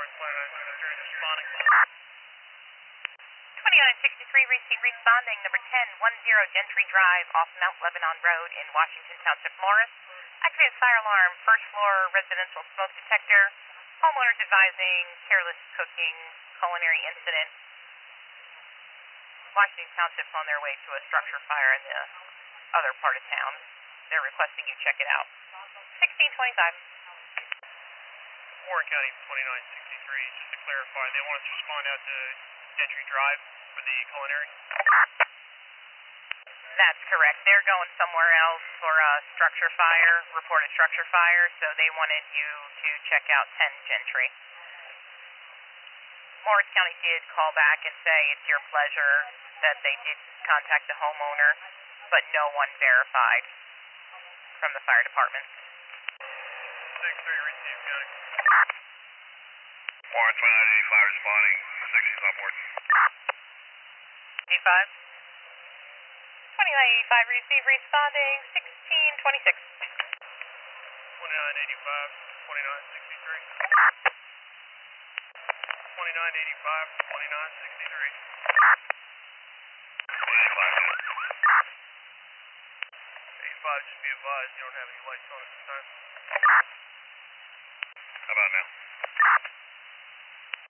Morris 2963 responding. 2963, receive responding, number 1010 Gentry Drive off Mount Lebanon Road in Washington Township, Morris. Activated fire alarm, first floor residential smoke detector. Homeowners advising careless cooking, culinary incident. Washington Township's on their way to a structure fire in the other part of town. They're requesting you check it out. 1625. Warren County 2963, just to clarify, they want us to respond out to Gentry Drive for the culinary? That's correct. They're going somewhere else for a structure fire, reported structure fire, so they wanted you to check out 10 Gentry. Morris County did call back and say it's your pleasure that they did contact the homeowner, but no one verified from the fire department. 6-3, receive County. Warren 2985 responding, 60's on board. 85. 2985, receive responding, 1626. 2985, 2963. 2985, 2963. 85, just be advised, you don't have any lights on at this time. How about now?